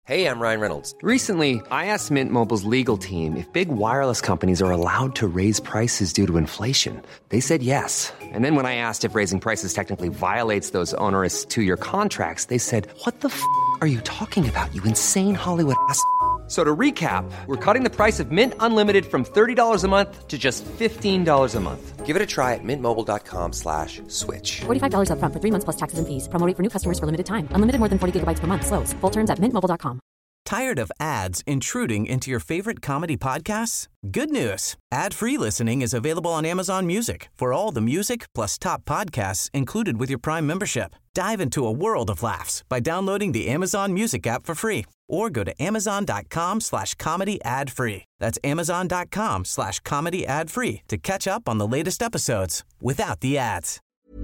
Hey, I'm Ryan Reynolds. Recently, I asked Mint Mobile's legal team if big wireless companies are allowed to raise prices due to inflation. They said yes. And then when I asked if raising prices technically violates those onerous two-year contracts, they said, "What the f*** are you talking about, you insane Hollywood ass?" So to recap, we're cutting the price of Mint Unlimited from $30 a month to just $15 a month. Give it a try at mintmobile.com/switch. $45 up front for 3 months plus taxes and fees. Promo rate for new customers for limited time. Unlimited more than 40 gigabytes per month. Slows full terms at mintmobile.com. Tired of ads intruding into your favorite comedy podcasts? Good news. Ad-free listening is available on Amazon Music for all the music plus top podcasts included with your Prime membership. Dive into a world of laughs by downloading the Amazon Music app for free or go to amazon.com/comedy ad-free. That's amazon.com/comedy ad-free to catch up on the latest episodes without the ads.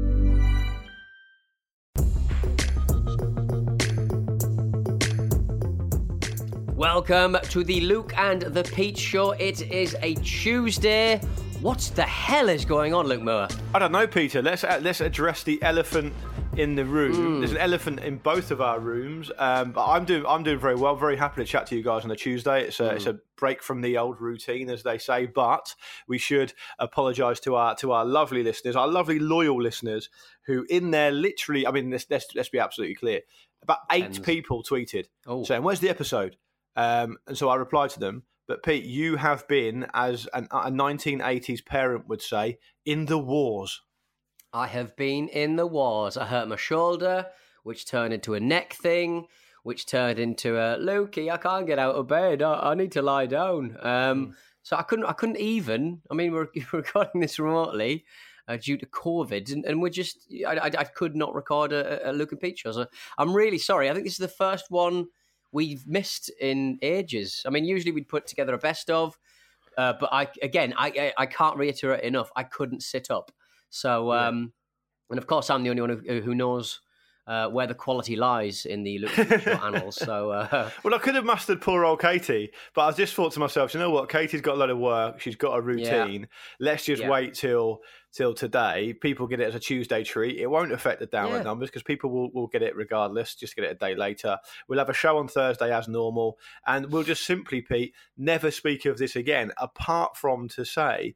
Welcome to the Luke and the Pete Show. It is a Tuesday. What the hell is going on, Luke Moore? I don't know, Peter. Let's address the elephant in the room. There's an elephant in both of our rooms, but I'm doing very well. Very happy to chat to you guys on a Tuesday. It's a break from the old routine, as they say. But we should apologise to our lovely listeners, our lovely loyal listeners, who in there literally. I mean, let's be absolutely clear. About 8 people tweeted saying, "Where's the episode?" And so I replied to them, but Pete, you have been, as a 1980s parent would say, in the wars. I have been in the wars. I hurt my shoulder, which turned into a neck thing, which turned into a, "Lukey, I can't get out of bed. I need to lie down." So I couldn't even. I mean, we're recording this remotely due to COVID, and we're just. I could not record a Luke and Pete show. So I'm really sorry. I think this is the first one we've missed in ages. I mean, usually we'd put together a best of, but I can't reiterate enough. I couldn't sit up. So, and of course, I'm the only one who knows where the quality lies in the Luke Show annals. So, well, I could have mustered poor old Katie, but I just thought to myself, you know what? Katie's got a lot of work. She's got a routine. Let's just wait till today. People get it as a Tuesday treat. It won't affect the download numbers because people will get it regardless. Just get it a day later. We'll have a show on Thursday as normal, and we'll just simply, Pete, never speak of this again, apart from to say.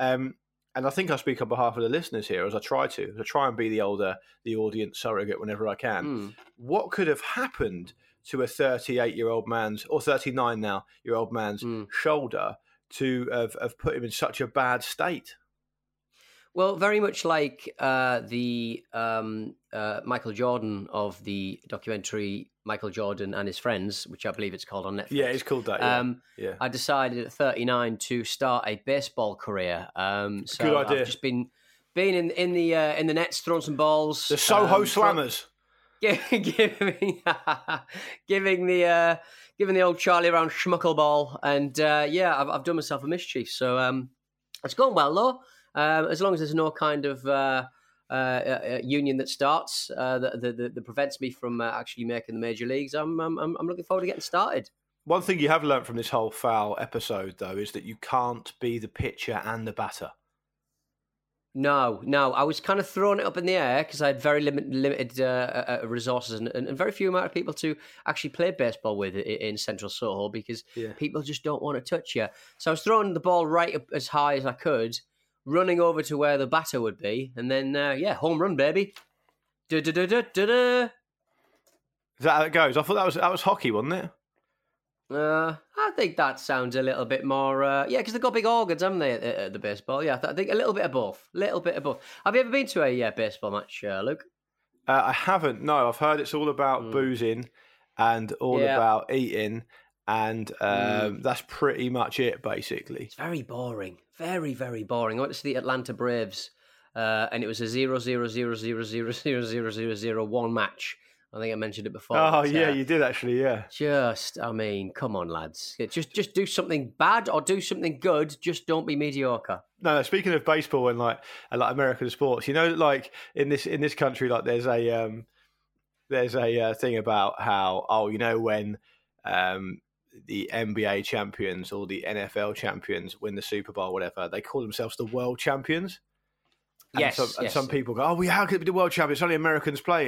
And I think I speak on behalf of the listeners here, as I try and be the audience surrogate whenever I can. What could have happened to a 38-year-old man's, or 39 now year old man's shoulder to have put him in such a bad state? Well, very much like the Michael Jordan of the documentary Michael Jordan and His Friends, which I believe it's called on Netflix. Yeah, it's called that. Yeah. I decided at 39 to start a baseball career. So good idea. I've just been in the nets, throwing some balls. The Soho Slammers. Giving the old Charlie around schmuckle ball, and I've done myself a mischief. So it's going well though. As long as there's no kind of union that starts that prevents me from actually making the major leagues, I'm looking forward to getting started. One thing you have learned from this whole foul episode, though, is that you can't be the pitcher and the batter. No. I was kind of throwing it up in the air because I had very limited resources and very few amount of people to actually play baseball with in Central Soho because people just don't want to touch you. So I was throwing the ball right up as high as I could, running over to where the batter would be, and then, home run, baby. Da-da-da-da-da-da. Is that how it goes? I thought that was hockey, wasn't it? I think that sounds a little bit more... because they've got big organs, haven't they, at the baseball? Yeah, I think a little bit of both. Have you ever been to a baseball match, Luke? I haven't, no. I've heard it's all about boozing and all about eating, and that's pretty much it, basically. It's very boring. Very, very boring. I went to see the Atlanta Braves, and it was a 0-0-0-0-0-0-0-0-0-0-1 match. I think I mentioned it before. Oh, yeah, you did actually, yeah. Come on, lads. Just do something bad or do something good. Just don't be mediocre. No, speaking of baseball and like American sports, you know, like in this country, like there's a thing about how, when the NBA champions or the NFL champions win the Super Bowl, whatever, they call themselves the world champions. And Yes. some people go, how could it be the world champions? It's only Americans playing.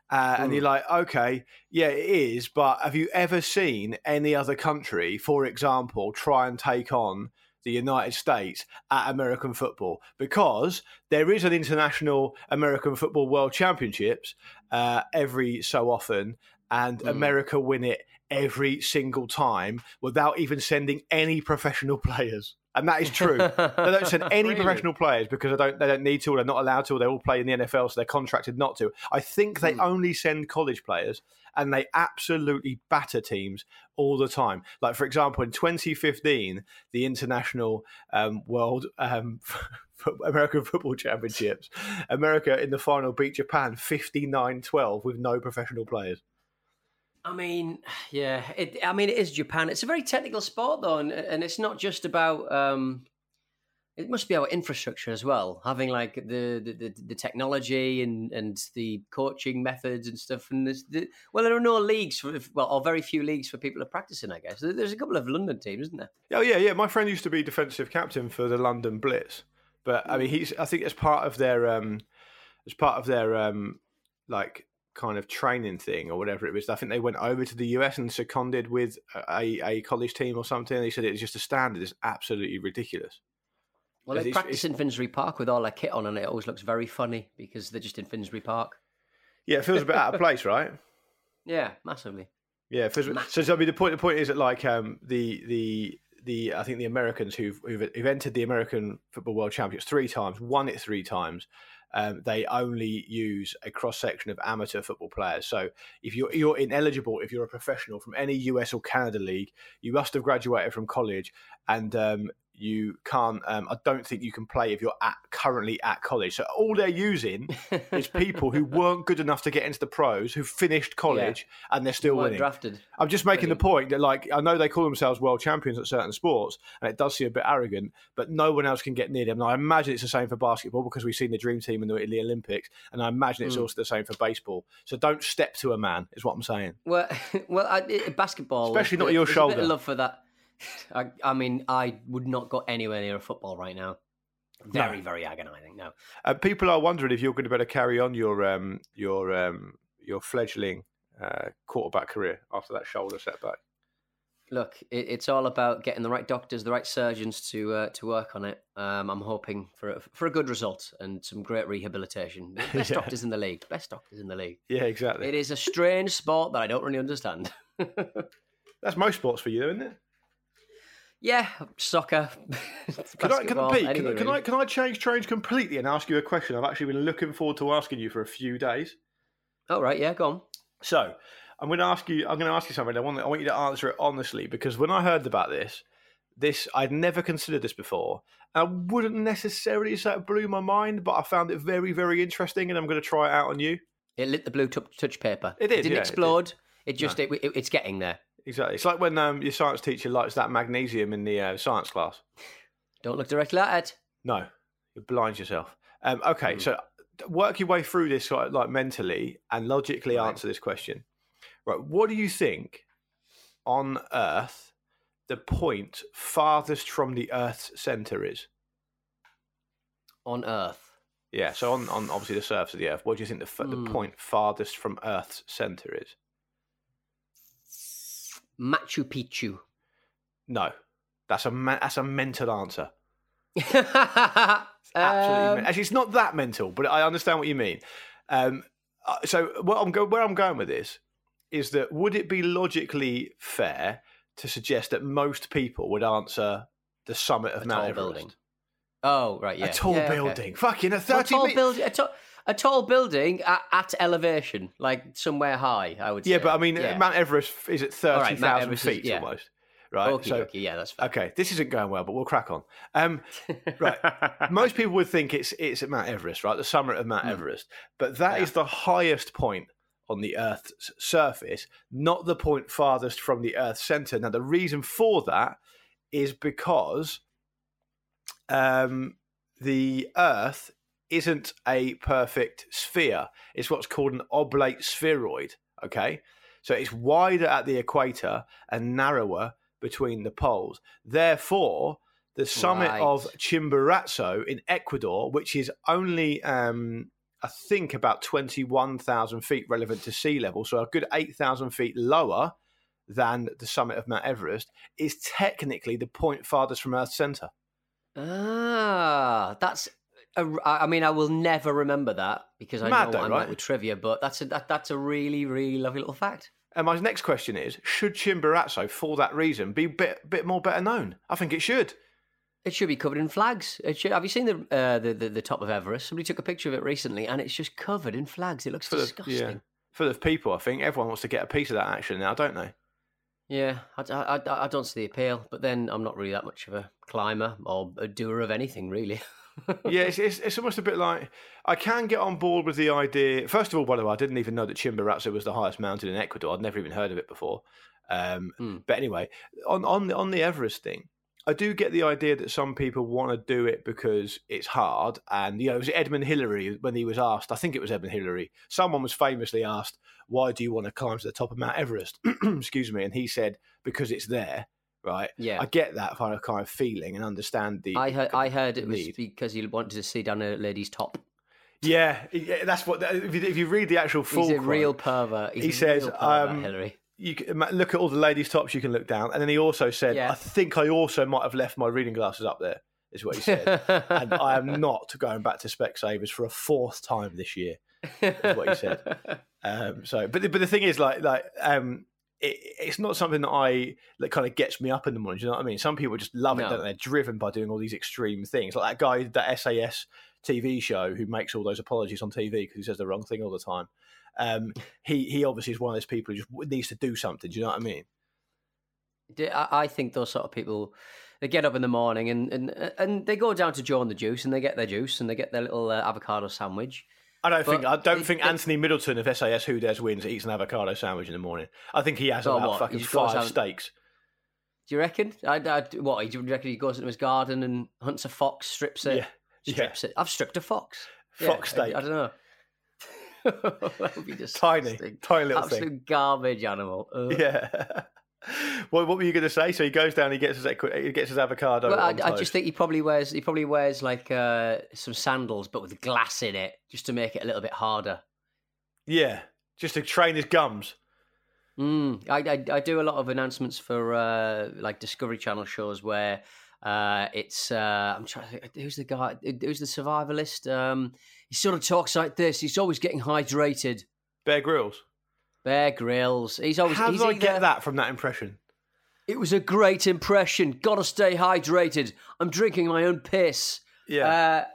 And you're like, okay, yeah, it is. But have you ever seen any other country, for example, try and take on the United States at American football? Because there is an international American football world championships every so often, and America win it every single time without even sending any professional players. And that is true. They don't send any professional players because they don't need to, or they're not allowed to, or they all play in the NFL, so they're contracted not to. I think they only send college players, and they absolutely batter teams all the time. Like, for example, in 2015, the International World American Football Championships, America in the final beat Japan 59-12 with no professional players. I mean, yeah. It is Japan. It's a very technical sport, though, and it's not just about. It must be our infrastructure as well, having like the technology and the coaching methods and stuff. And there are no leagues or very few leagues for people to practice in. I guess there's a couple of London teams, isn't there? Oh yeah. My friend used to be defensive captain for the London Blitz, but I mean, I think as part of their like kind of training thing or whatever it was, I think they went over to the US and seconded with a college team or something. They said it was just a standard. It's absolutely ridiculous. Well, they practice in Finsbury Park with all their kit on, and it always looks very funny because they're just in Finsbury Park. Yeah, it feels a bit out of place, right? Yeah, massively. Yeah, so I mean, the point is that like I think the Americans who've entered the American Football World Championships 3 times, won it 3 times. They only use a cross-section of amateur football players. So if you're ineligible, if you're a professional from any US or Canada league, you must have graduated from college, and you can't. I don't think you can play if you're currently at college. So all they're using is people who weren't good enough to get into the pros, who finished college, and they're still winning. Drafted. I'm just making the point that, like, I know they call themselves world champions at certain sports, and it does seem a bit arrogant, but no one else can get near them. And I imagine it's the same for basketball because we've seen the Dream Team in the Olympics, and I imagine it's also the same for baseball. So don't step to a man, is what I'm saying. Well, basketball, especially not your shoulder. A bit of love for that. I mean, I would not go anywhere near a football right now. Very, very agonising. No. People are wondering if you're going to be able to carry on your fledgling quarterback career after that shoulder setback. Look, it's all about getting the right doctors, the right surgeons to work on it. I'm hoping for a good result and some great rehabilitation. Best doctors in the league. Best doctors in the league. Yeah, exactly. It is a strange sport that I don't really understand. That's most sports for you, isn't it? Yeah, soccer. Can I change trains completely and ask you a question I've actually been looking forward to asking you for a few days? Oh, right, yeah, go on. So I'm going to ask you something. I want you to answer it honestly, because when I heard about this I'd never considered this before. I wouldn't necessarily say it blew my mind, but I found it very, very interesting, and I'm going to try it out on you. It lit the blue touch paper. It did. It didn't explode. It's getting there. Exactly. It's like when your science teacher lights that magnesium in the science class. Don't look directly at it. No, you blind yourself. Okay, so work your way through this like mentally and logically answer this question. Right, what do you think on Earth the point farthest from the Earth's centre is? On Earth? Yeah, so on obviously the surface of the Earth, what do you think the point farthest from Earth's centre is? Machu Picchu. No, that's a mental answer. Absolutely. Actually, it's not that mental, but I understand what you mean. So where I'm going with this is that would it be logically fair to suggest that most people would answer the summit of Mount Everest? Building. Oh, right, yeah. A tall building. Okay. Fucking a 30 A tall building at elevation, like somewhere high, I would say. Yeah, but I mean, Mount Everest is at 30,000 feet almost. Right. Okay, yeah, that's fair. Okay, this isn't going well, but we'll crack on. Right. Most people would think it's at Mount Everest, right? The summit of Mount Everest. But that is the highest point on the Earth's surface, not the point farthest from the Earth's centre. Now, the reason for that is because the Earth isn't a perfect sphere. It's what's called an oblate spheroid, okay? So it's wider at the equator and narrower between the poles. Therefore, the summit of Chimborazo in Ecuador, which is only, I I think, about 21,000 feet relevant to sea level, so a good 8,000 feet lower than the summit of Mount Everest, is technically the point farthest from Earth's centre. That's... I mean, I will never remember that because I know what I'm like with trivia, but that's a really, really lovely little fact. And my next question is, should Chimborazo, for that reason, be a bit more better known? I think it should. It should be covered in flags. Have you seen the top of Everest? Somebody took a picture of it recently, and it's just covered in flags. It looks disgusting. Full of people, I think. Everyone wants to get a piece of that action now, don't they? Yeah, I don't see the appeal, but then I'm not really that much of a climber or a doer of anything, really. Yeah, it's almost a bit like, I can get on board with the idea. First of all, by the way, I didn't even know that Chimborazo was the highest mountain in Ecuador. I'd never even heard of it before. But anyway, on the Everest thing, I do get the idea that some people want to do it because it's hard. And, it was Edmund Hillary when he was asked, I think it was Edmund Hillary, someone was famously asked, why do you want to climb to the top of Mount Everest? Excuse me. And he said, because it's there. Right. Yeah. I get that kind of feeling and understand the. I heard it was because he wanted to see down a lady's top. Yeah, that's what. If you read the actual full, he's a real pervert. He says, Hillary. You can look at all the ladies' tops. You can look down, and then he also said, I think I also might have left my reading glasses up there. Is what he said, and I am not going back to Specsavers for a fourth time this year. Is what he said. But the thing is, it's not something that kind of gets me up in the morning. Do you know what I mean? Some people just love it, don't they? They're driven by doing all these extreme things. Like that guy, that SAS TV show who makes all those apologies on TV because he says the wrong thing all the time. He obviously is one of those people who just needs to do something. Do you know what I mean? I think those sort of people, they get up in the morning and they go down to Joe and the Juice and they get their juice and they get their little avocado sandwich. I don't think Anthony Middleton of SAS Who Dares Wins eats an avocado sandwich in the morning. I think he has about fucking 5 steaks. Do you reckon? Do you reckon he goes into his garden and hunts a fox, strips it? Strips it. I've stripped a fox. Fox steak. I don't know. That would be just tiny little absolute thing. Garbage animal. Yeah. What were you going to say? So he goes down, he gets his avocado. Well, I just think he probably wears like some sandals, but with glass in it, just to make it a little bit harder. Yeah, just to train his gums. I do a lot of announcements for like Discovery Channel shows where it's I'm trying to think, who's the guy? Who's the survivalist? He sort of talks like this. He's always getting hydrated. Bear Grylls. Bear Grylls. How did I get that from that impression? It was a great impression. Gotta stay hydrated. I'm drinking my own piss. Yeah.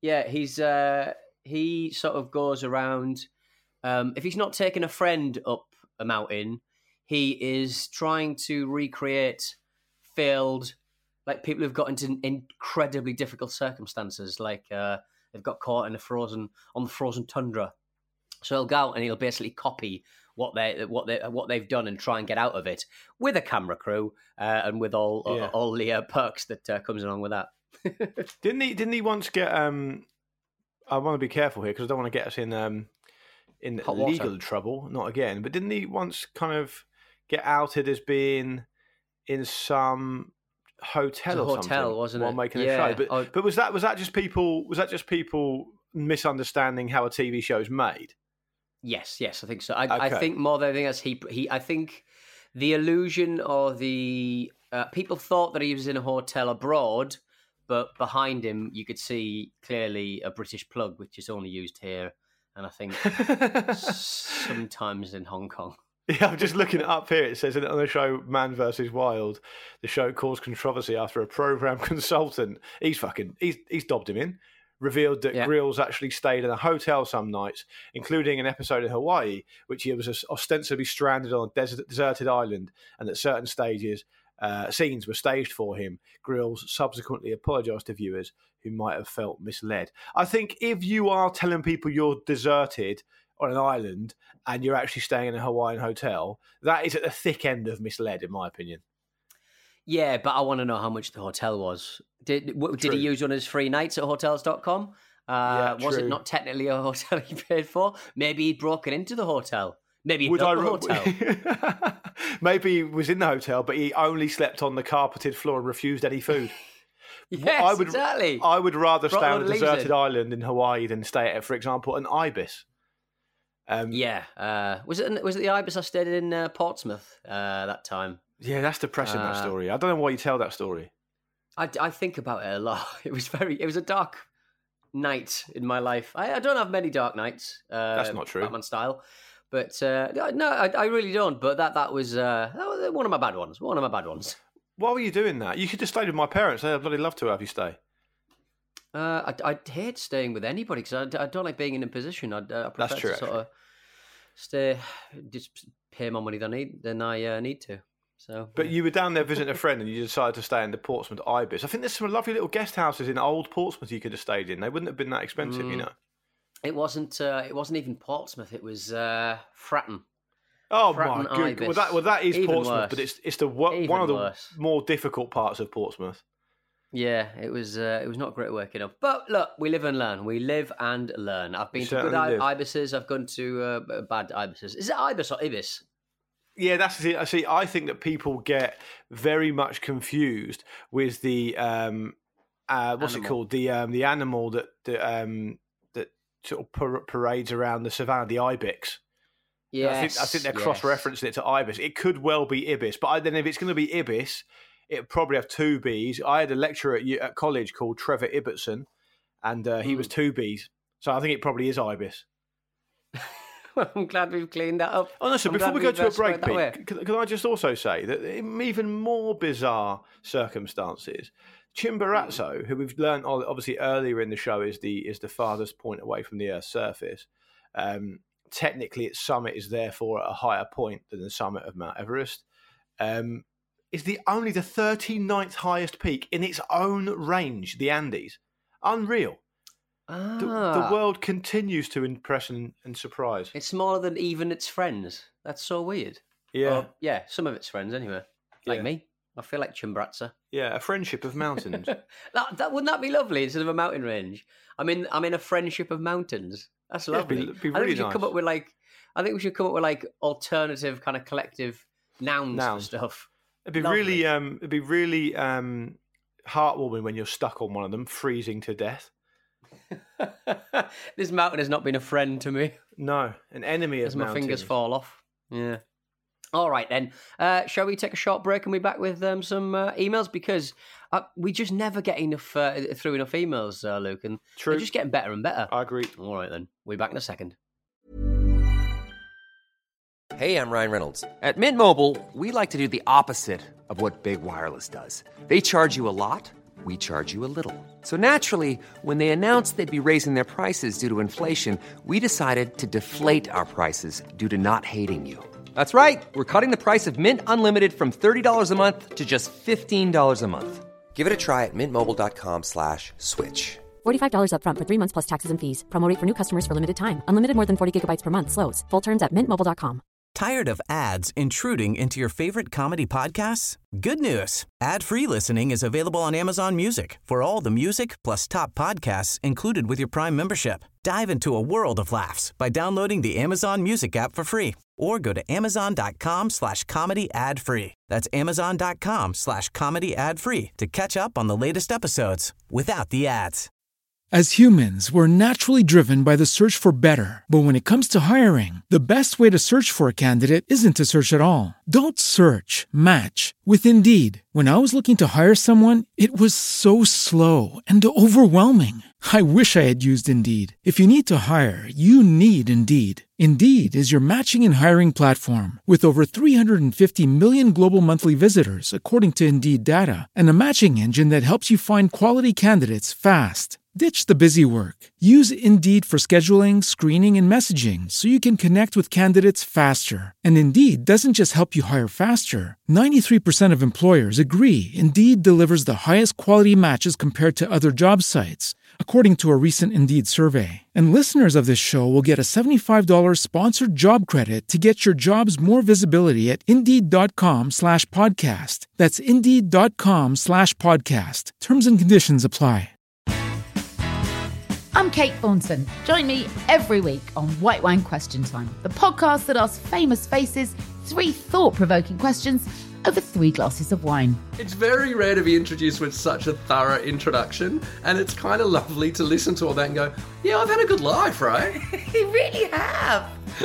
He sort of goes around. If he's not taking a friend up a mountain, he is trying to recreate failed, like people who've got into incredibly difficult circumstances, like they've got caught on the frozen tundra. So he'll go out and he'll basically copy what they've done and try and get out of it with a camera crew and with all the perks that comes along with that. Didn't he once get? I want to be careful here because I don't want to get us in legal trouble. Not again. But didn't he once kind of get outed as being in some hotel or something wasn't while it? making a show? But was that just people misunderstanding how a TV show is made? Yes, I think so. I think more than anything else, I think the illusion or the people thought that he was in a hotel abroad, but behind him you could see clearly a British plug, which is only used here, and I think sometimes in Hong Kong. Yeah, I'm just looking it up here. It says on the show Man vs. Wild, the show caused controversy after a program consultant, he's dobbed him in, revealed that Grylls actually stayed in a hotel some nights, including an episode in Hawaii, which he was ostensibly stranded on a deserted island, and that certain scenes were staged for him. Grylls subsequently apologised to viewers who might have felt misled. I think if you are telling people you're deserted on an island and you're actually staying in a Hawaiian hotel, that is at the thick end of misled, in my opinion. Yeah, but I want to know how much the hotel was. Did he use one of his free nights at hotels.com? Was it not technically a hotel he paid for? Maybe he'd broken into the hotel. Maybe he built the hotel. Maybe he was in the hotel, but he only slept on the carpeted floor and refused any food. Yes, exactly. I would rather stay on a leaves deserted in. island in Hawaii than stay at, for example, an ibis. Was it the ibis I stayed in Portsmouth that time? Yeah, that's depressing, that story. I don't know why you tell that story. I think about it a lot. It was a dark night in my life. I don't have many dark nights. That's not true. Batman style. But no, I really don't. But that was one of my bad ones. Why were you doing that? You could have stayed with my parents. They'd bloody love to have you stay. I hate staying with anybody because I don't like being in a position. I prefer to sort of stay, just pay more money than I need to. So, but you were down there visiting a friend, and you decided to stay in the Portsmouth Ibis. I think there's some lovely little guest houses in old Portsmouth you could have stayed in. They wouldn't have been that expensive, you know. It wasn't even Portsmouth. It was Fratton. Oh Fratton my god! Ibis. Well, that is Even Portsmouth, worse. but it's one of the worse. more difficult parts of Portsmouth. Yeah, it was not great working up. But look, we live and learn. I've been to good ibises. I've gone to bad ibises. Is it ibis or ibis? Yeah, that's it. See, I think that people get very much confused with the what's it called? The animal that sort of parades around the savannah, the ibex. Yes, I think they're cross-referencing it to ibis. It could well be ibis, but then if it's going to be ibis, it'd probably have two Bs. I had a lecturer at college called Trevor Ibbotson, and he was two Bs. So I think it probably is ibis. Well, I'm glad we've cleaned that up. Oh, no, so before we go to a break, Pete, can I just also say that in even more bizarre circumstances, Chimborazo, who we've learned obviously earlier in the show is the farthest point away from the Earth's surface, technically its summit is therefore at a higher point than the summit of Mount Everest, is only the 39th highest peak in its own range, the Andes. Unreal. The world continues to impress and surprise. It's smaller than even its friends. That's so weird. Yeah. Yeah, some of its friends anyway. Like me. I feel like Chimborazo. Yeah, a friendship of mountains. that wouldn't that be lovely instead of a mountain range? I'm in a friendship of mountains. That's lovely. It'd be really nice. I think we should come up with alternative kind of collective nouns. For stuff. It'd be lovely. really heartwarming when you're stuck on one of them, freezing to death. This mountain has not been a friend to me. No, an enemy as of mountains. My fingers fall off. Yeah. All right, then. Shall we take a short break and be back with some emails? Because we just never get enough through enough emails, Luke. And True. They're just getting better and better. I agree. All right, then. We'll be back in a second. Hey, I'm Ryan Reynolds. At Mint Mobile, we like to do the opposite of what Big Wireless does. They charge you a lot. We charge you a little. So naturally, when they announced they'd be raising their prices due to inflation, we decided to deflate our prices due to not hating you. That's right. We're cutting the price of Mint Unlimited from $30 a month to just $15 a month. Give it a try at mintmobile.com/switch. $45 up front for 3 months plus taxes and fees. Promo rate for new customers for limited time. Unlimited more than 40 gigabytes per month slows. Full terms at mintmobile.com. Tired of ads intruding into your favorite comedy podcasts? Good news. Ad-free listening is available on Amazon Music for all the music plus top podcasts included with your Prime membership. Dive into a world of laughs by downloading the Amazon Music app for free or go to amazon.com/comedy ad-free. That's amazon.com/comedy ad-free to catch up on the latest episodes without the ads. As humans, we're naturally driven by the search for better. But when it comes to hiring, the best way to search for a candidate isn't to search at all. Don't search, match with Indeed. When I was looking to hire someone, it was so slow and overwhelming. I wish I had used Indeed. If you need to hire, you need Indeed. Indeed is your matching and hiring platform with over 350 million global monthly visitors, according to Indeed data, and a matching engine that helps you find quality candidates fast. Ditch the busy work. Use Indeed for scheduling, screening, and messaging so you can connect with candidates faster. And Indeed doesn't just help you hire faster. 93% of employers agree Indeed delivers the highest quality matches compared to other job sites, according to a recent Indeed survey. And listeners of this show will get a $75 sponsored job credit to get your jobs more visibility at Indeed.com/podcast. That's Indeed.com/podcast. Terms and conditions apply. I'm Kate Thornton. Join me every week on White Wine Question Time, the podcast that asks famous faces 3 thought-provoking questions over 3 glasses of wine. It's very rare to be introduced with such a thorough introduction, and it's kind of lovely to listen to all that and go, yeah, I've had a good life, right? You really have.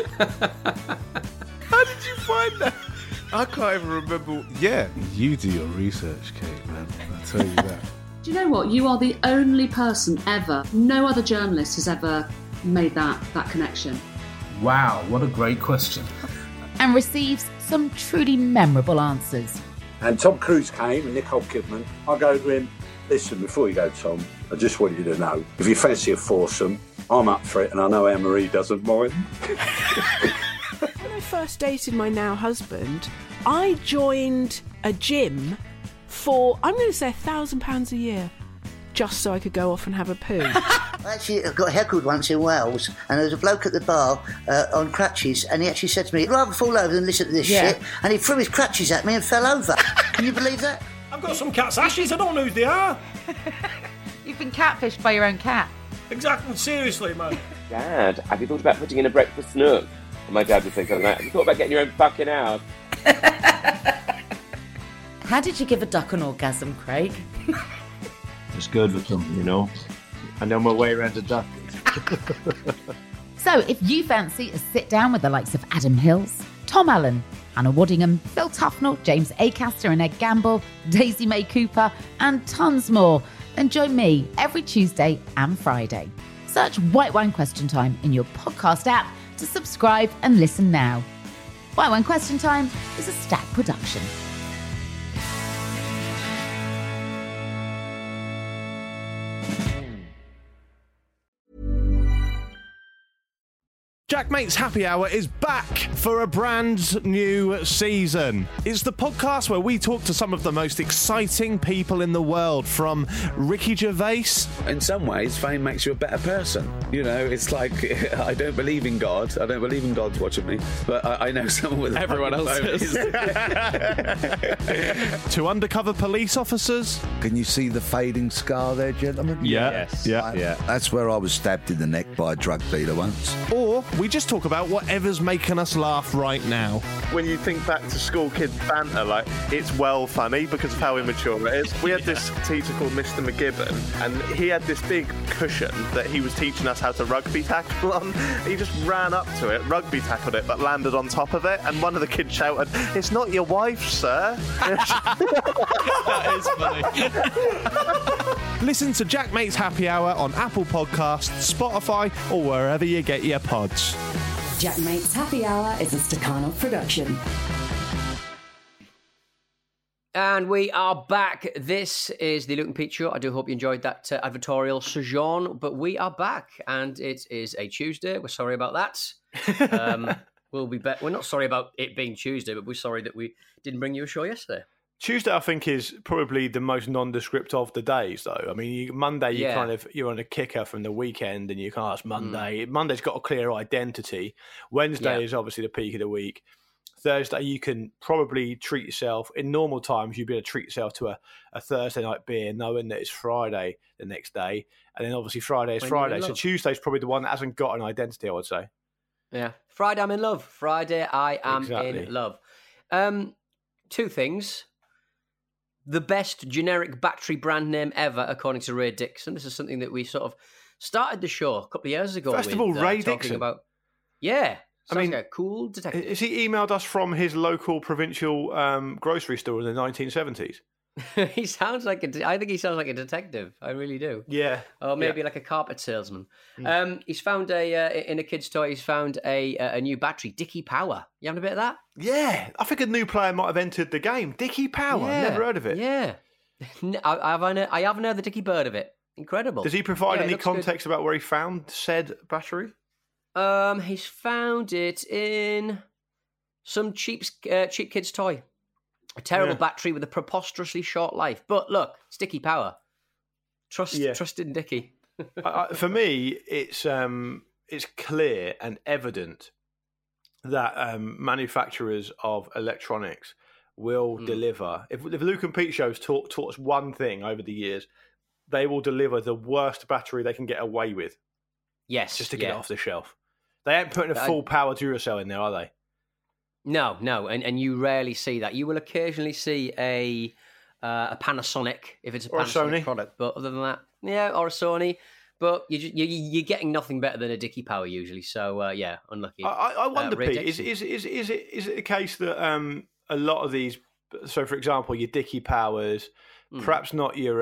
How did you find that? I can't even remember. Yeah, you do your research, Kate, man. I'll tell you that. Do you know what? You are the only person ever, no other journalist has ever made that connection. Wow, what a great question. And receives some truly memorable answers. And Tom Cruise came and Nicole Kidman. I go to him, listen, before you go, Tom, I just want you to know, if you fancy a foursome, I'm up for it, and I know Anne-Marie doesn't mind. When I first dated my now husband, I joined a gym for, I'm going to say £1,000 a year, just so I could go off and have a poo. Actually, I got heckled once in Wales, and there was a bloke at the bar on crutches, and he actually said to me, I'd rather fall over than listen to this shit, and he threw his crutches at me and fell over. Can you believe that? I've got some cat's ashes, I don't know who they are. You've been catfished by your own cat. Exactly, seriously, man. Dad, have you thought about putting in a breakfast nook? And my dad would think of that. Have you thought about getting your own fucking house? How did you give a duck an orgasm, Craig? It's good with them, you know. I know my way around a duck. So if you fancy a sit down with the likes of Adam Hills, Tom Allen, Anna Waddingham, Phil Tufnell, James Acaster and Ed Gamble, Daisy May Cooper, and tons more, then join me every Tuesday and Friday. Search White Wine Question Time in your podcast app to subscribe and listen now. White Wine Question Time is a Stack production. Jack Mate's Happy Hour is back for a brand new season. It's the podcast where we talk to some of the most exciting people in the world, from Ricky Gervais. In some ways, fame makes you a better person. You know, it's like, I don't believe in God. I don't believe in God's watching me. But I know someone with everyone else is. To undercover police officers. Can you see the fading scar there, gentlemen? Yeah. Yes. Yeah. That's where I was stabbed in the neck by a drug dealer once. Or we just talk about whatever's making us laugh right now. When you think back to school kids banter, like, it's well funny because of how immature it is. We had this teacher called Mr. McGibbon, and he had this big cushion that he was teaching us how to rugby tackle on. He just ran up to it, rugby tackled it, but landed on top of it, and one of the kids shouted, "It's not your wife, sir." That is funny. Listen to Jack Mate's Happy Hour on Apple Podcasts, Spotify, or wherever you get your pods. Jack Mate's Happy Hour is a Stakhanov production. And we are back. This is the Luke and Pete Show. I do hope you enjoyed that advertorial sojourn, but we are back, and it is a Tuesday. We're sorry about that. We'll be back. We're not sorry about it being Tuesday, but we're sorry that we didn't bring you a show yesterday. Tuesday, I think, is probably the most nondescript of the days, though. I mean, Monday, you're on a kicker from the weekend, and you can't ask Monday. Monday's got a clear identity. Wednesday is obviously the peak of the week. Thursday, you can probably treat yourself. In normal times, you'd be able to treat yourself to a Thursday night beer, knowing that it's Friday the next day. And then obviously Friday is Friday. So Tuesday's probably the one that hasn't got an identity, I would say. Yeah. Friday, I'm in love. Friday, I am in love. Two things. The best generic battery brand name ever, according to Ray Dixon. This is something that we sort of started the show a couple of years ago. First of all, Ray talking Dixon. About, sounds like a cool detective. Has he emailed us from his local provincial grocery store in the 1970s? He sounds like I think he sounds like a detective. I really do. Yeah. Or maybe like a carpet salesman. He's found in a kid's toy. He's found a new battery, Dickie Power. You having a bit of that? Yeah, I think a new player might have entered the game. Dickie Power. Yeah. Never heard of it. Yeah. I haven't heard the Dickie bird of it. Incredible. Does he provide any context about where he found said battery? He's found it in some cheap kid's toy. A terrible battery with a preposterously short life. But look, it's Dickie Power. Trust in Dickie. For me, it's clear and evident that manufacturers of electronics will deliver. If Luke and Pete shows taught us one thing over the years, they will deliver the worst battery they can get away with. Yes. Just to get it off the shelf. They ain't putting a full power Duracell in there, are they? No, and you rarely see that. You will occasionally see a Panasonic if it's a Panasonic product, but other than that, yeah, or a Sony. But you're getting nothing better than a Dickie Power usually. So yeah, unlucky. I wonder, Pete, is it the case that a lot of these? So, for example, your Dickie Powers, perhaps not your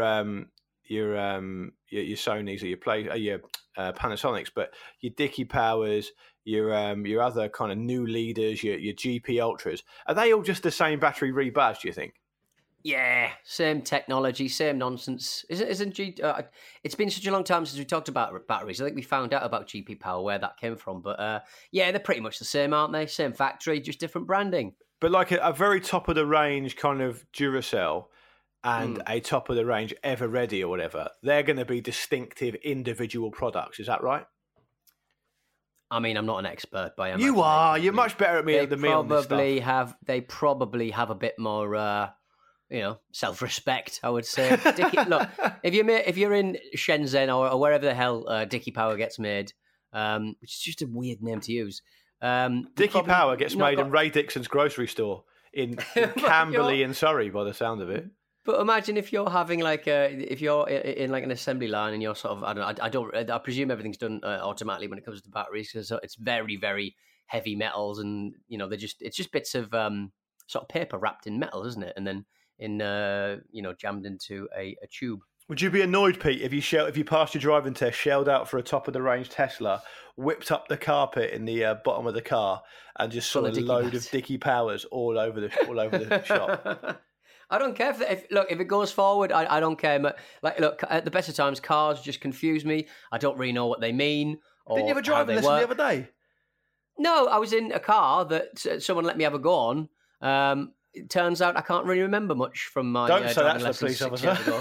Sonys or your Panasonics, but your Dickie Powers, your other kind of new leaders, your GP Ultras, are they all just the same battery rebadge, do you think? Yeah, same technology, same nonsense. Isn't it's been such a long time since we talked about batteries. I think we found out about GP Power, where that came from. But yeah, they're pretty much the same, aren't they? Same factory, just different branding. But like a very top of the range kind of Duracell and a top of the range Everready or whatever, they're going to be distinctive individual products. Is that right? I mean, I'm not an expert by You are. You're much better at me than me on this stuff. They probably have a bit more, self-respect, I would say. Look, if you're in Shenzhen or wherever the hell Dickie Power gets made, which is just a weird name to use. Dickie Power gets made in Ray Dixon's grocery store in Camberley in Surrey, by the sound of it. But imagine if you're having if you're in like an assembly line and you're sort of, I presume everything's done automatically when it comes to batteries, because it's very, very heavy metals, and it's just bits of sort of paper wrapped in metal, isn't it? And then jammed into a tube. Would you be annoyed, Pete, if you passed your driving test, shelled out for a top of the range Tesla, whipped up the carpet in the bottom of the car, and just saw a load of Dickie Powers all over the shop? I don't care if it goes forward, I don't care. Look, at the best of times, cars just confuse me. I don't really know what they mean. Didn't you have a driving lesson the other day? No, I was in a car that someone let me have a go on. It turns out I can't really remember much from my driving lessons 6 years ago.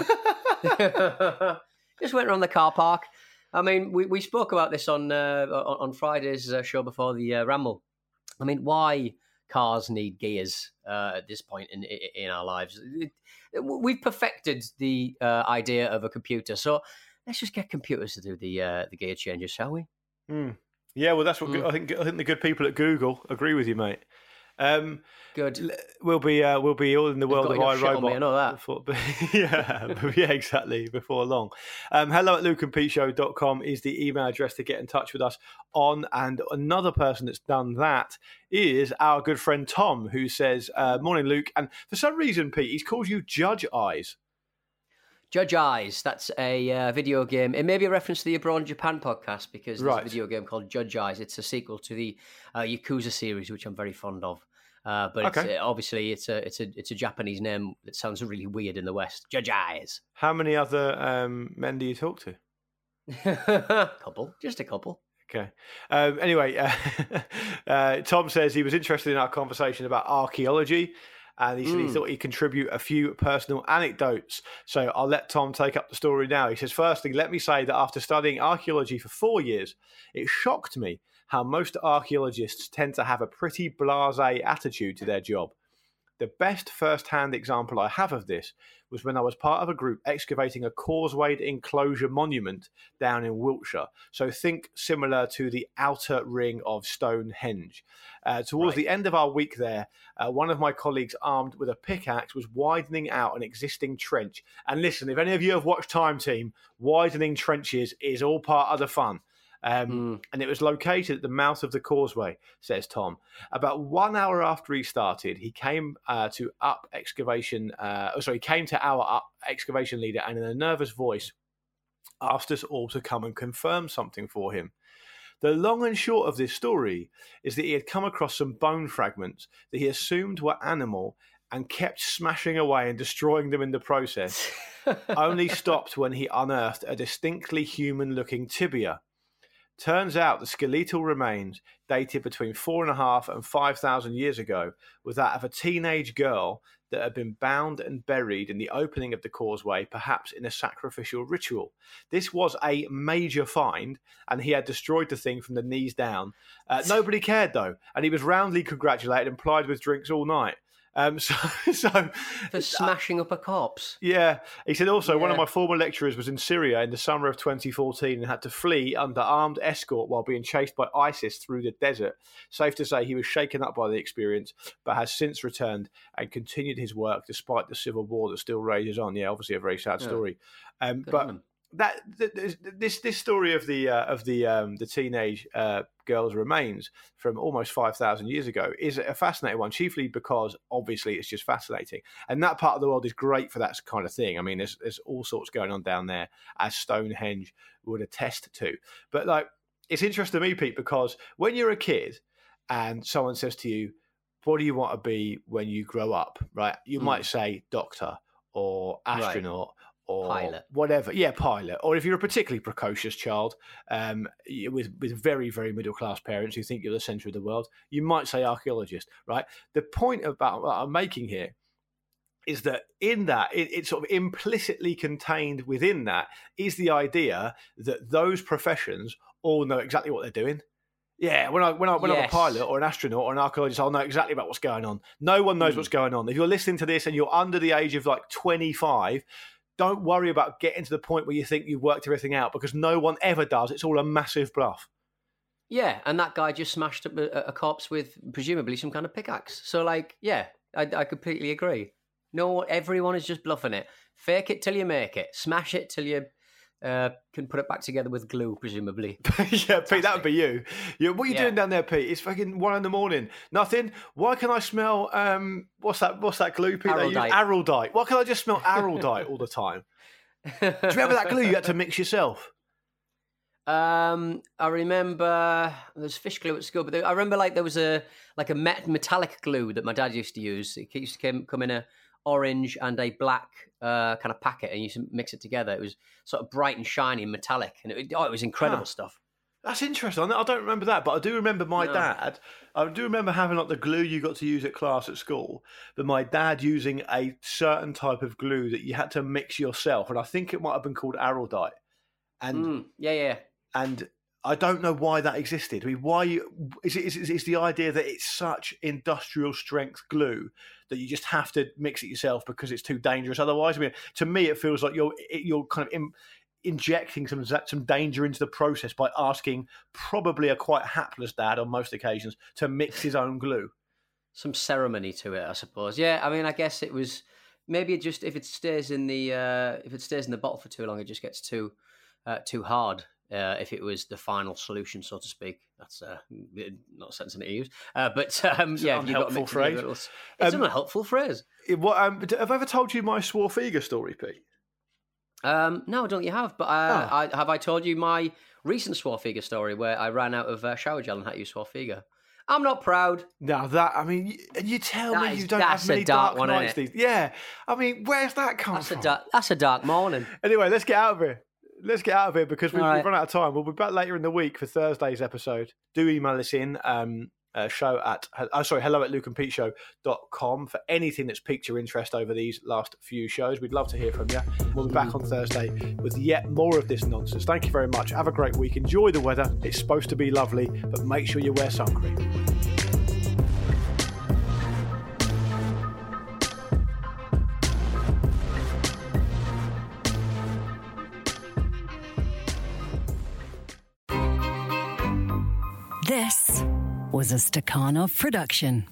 Just went around the car park. I mean, we spoke about this on Friday's show before the Ramble. I mean, why cars need gears at this point in our lives? We've perfected the idea of a computer, so let's just get computers to do the gear changes, shall we? Yeah, well, that's what I think the good people at Google agree with you, mate. Good. We'll be all in the world of iRobot. I know that. Yeah, exactly. Before long. Hello at lukeandpeteshow.com is the email address to get in touch with us on. And another person that's done that is our good friend Tom, who says, "Morning, Luke." And for some reason, Pete, he's called you Judge Eyes. Judge Eyes. That's a video game. It may be a reference to the Abroad Japan podcast, because there's a video game called Judge Eyes. It's a sequel to the Yakuza series, which I'm very fond of. But okay. Obviously it's a Japanese name that sounds really weird in the West. Judge Eyes. How many other men do you talk to? Just a couple. Okay. Anyway, Tom says he was interested in our conversation about archaeology. And he said he thought he'd contribute a few personal anecdotes. So I'll let Tom take up the story now. He says, firstly, let me say that after studying archaeology for 4 years, it shocked me how most archaeologists tend to have a pretty blasé attitude to their job. The best first-hand example I have of this was when I was part of a group excavating a causewayed enclosure monument down in Wiltshire. So think similar to the outer ring of Stonehenge. Towards the end of our week there, one of my colleagues armed with a pickaxe was widening out an existing trench. And listen, if any of you have watched Time Team, widening trenches is all part of the fun. And it was located at the mouth of the causeway, says Tom. About 1 hour after he started, he came to our excavation leader, and in a nervous voice asked us all to come and confirm something for him. The long and short of this story is that he had come across some bone fragments that he assumed were animal and kept smashing away and destroying them in the process. Only stopped when he unearthed a distinctly human-looking tibia. Turns out the skeletal remains, dated between 4,500 and 5,000 years ago, was that of a teenage girl that had been bound and buried in the opening of the causeway, perhaps in a sacrificial ritual. This was a major find, and he had destroyed the thing from the knees down. Nobody cared, though, and he was roundly congratulated and plied with drinks all night. For smashing up a corpse. Yeah. He said also, one of my former lecturers was in Syria in the summer of 2014 and had to flee under armed escort while being chased by ISIS through the desert. Safe to say he was shaken up by the experience, but has since returned and continued his work despite the civil war that still rages on. Yeah, obviously a very sad story. But this story of the teenage girl's remains from almost 5,000 years ago is a fascinating one, chiefly because obviously it's just fascinating, and that part of the world is great for that kind of thing. I mean, there's all sorts going on down there, as Stonehenge would attest to. But like, it's interesting to me, Pete, because when you're a kid and someone says to you, "What do you want to be when you grow up?" Right? You might say doctor or astronaut. Right. Or pilot, whatever. Yeah, pilot. Or if you're a particularly precocious child with very, very middle class parents who think you're the centre of the world, you might say archaeologist, right? The point about what I'm making here is that in that, it's sort of implicitly contained within that is the idea that those professions all know exactly what they're doing. Yeah, when I'm a pilot or an astronaut or an archaeologist, I'll know exactly about what's going on. No one knows what's going on. If you're listening to this and you're under the age of like 25, don't worry about getting to the point where you think you've worked everything out, because no one ever does. It's all a massive bluff. Yeah, and that guy just smashed up a corpse with presumably some kind of pickaxe. So, like, yeah, I completely agree. No, everyone is just bluffing it. Fake it till you make it. Smash it till you can put it back together with glue, presumably. Yeah, Pete, that would be you. What are you doing down there, Pete? It's fucking 1 a.m. Nothing. Why can I smell what's that glue, Pete? Araldite. Why can I just smell Araldite all the time? Do you remember that glue you had to mix yourself? I remember there's fish glue at school, but I remember like there was a metallic glue that my dad used to use. It used to come in a orange and a black kind of packet, and you used to mix it together. It was sort of bright and shiny and metallic, and it was incredible stuff. That's interesting. I don't remember that, but I do remember my dad. I do remember having like the glue you got to use at class at school, but my dad using a certain type of glue that you had to mix yourself, and I think it might have been called Araldite. And and I don't know why that existed. I mean, why is the idea that it's such industrial strength glue that you just have to mix it yourself because it's too dangerous otherwise? I mean, to me, it feels like you're kind of injecting some danger into the process by asking probably a quite hapless dad on most occasions to mix his own glue. Some ceremony to it, I suppose. Yeah, I mean, I guess it was maybe if it stays in the bottle for too long, it just gets too hard. If it was the final solution, so to speak, that's not a sentence to use. But yeah, you've got to mix phrase. It's an unhelpful phrase. Have I ever told you my Swarfega story, Pete? No, I don't think you have. But have I told you my recent Swarfega story where I ran out of shower gel and had to use Swarfega? I'm not proud. No, you tell me you don't have many dark nights. Yeah, I mean, where's that come from? That's a dark morning. Anyway, let's get out of here. Because we've run out of time. We'll be back later in the week for Thursday's episode. Do email us in hello@lukeandpeteshow.com for anything that's piqued your interest over these last few shows. We'd love to hear from you. We'll be back on Thursday with yet more of this nonsense. Thank you very much. Have a great week. Enjoy the weather. It's supposed to be lovely, but make sure you wear sun cream. This was a Stakhanov production.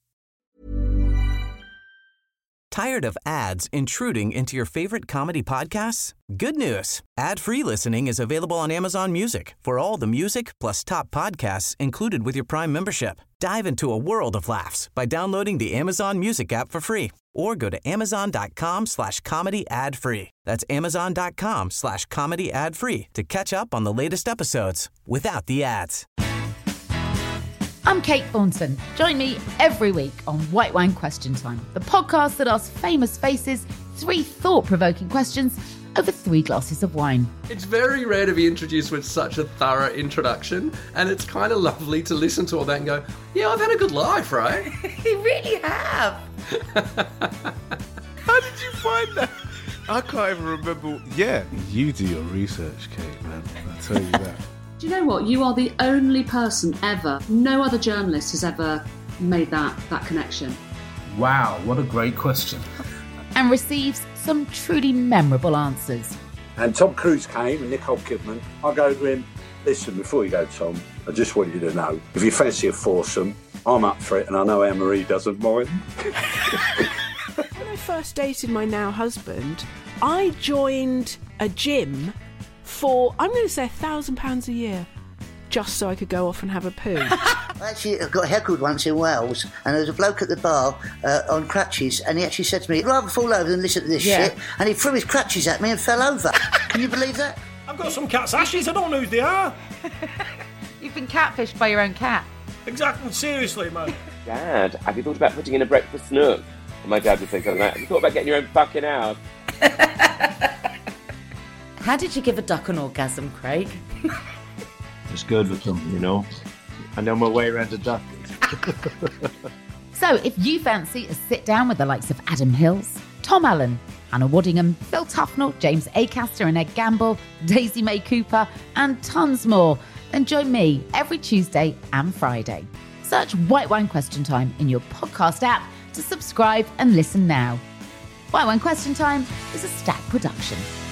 Tired of ads intruding into your favorite comedy podcasts? Good news. Ad-free listening is available on Amazon Music for all the music plus top podcasts included with your Prime membership. Dive into a world of laughs by downloading the Amazon Music app for free or go to amazon.com/comedy ad-free. That's amazon.com/comedy ad-free to catch up on the latest episodes without the ads. I'm Kate Thornton. Join me every week on White Wine Question Time, the podcast that asks famous faces 3 thought-provoking questions over 3 glasses of wine. It's very rare to be introduced with such a thorough introduction, and it's kind of lovely to listen to all that and go, yeah, I've had a good life, right? You really have. How did you find that? I can't even remember. Yeah, you do your research, Kate, man. I tell you that. Do you know what? You are the only person ever, no other journalist has ever made that connection. Wow, what a great question. And receives some truly memorable answers. And Tom Cruise came and Nicole Kidman. I go to him, listen, before you go, Tom, I just want you to know, if you fancy a foursome, I'm up for it, and I know Anne-Marie doesn't mind. When I first dated my now husband, I joined a gym for, I'm going to say £1,000 a year, just so I could go off and have a poo. Actually, I got heckled once in Wales, and there was a bloke at the bar on crutches, and he actually said to me, I'd rather fall over than listen to this shit, and he threw his crutches at me and fell over. Can you believe that? I've got some cat's ashes, I don't know who they are. You've been catfished by your own cat. Exactly, seriously, man. Dad, have you thought about putting in a breakfast nook? And my dad would say something like that. Have you thought about getting your own fucking house? How did you give a duck an orgasm, Craig? It's good with them, you know. I know my way around a duck. So if you fancy a sit down with the likes of Adam Hills, Tom Allen, Hannah Waddingham, Phil Tufnell, James Acaster and Ed Gamble, Daisy May Cooper, and tons more, then join me every Tuesday and Friday. Search White Wine Question Time in your podcast app to subscribe and listen now. White Wine Question Time is a Stack production.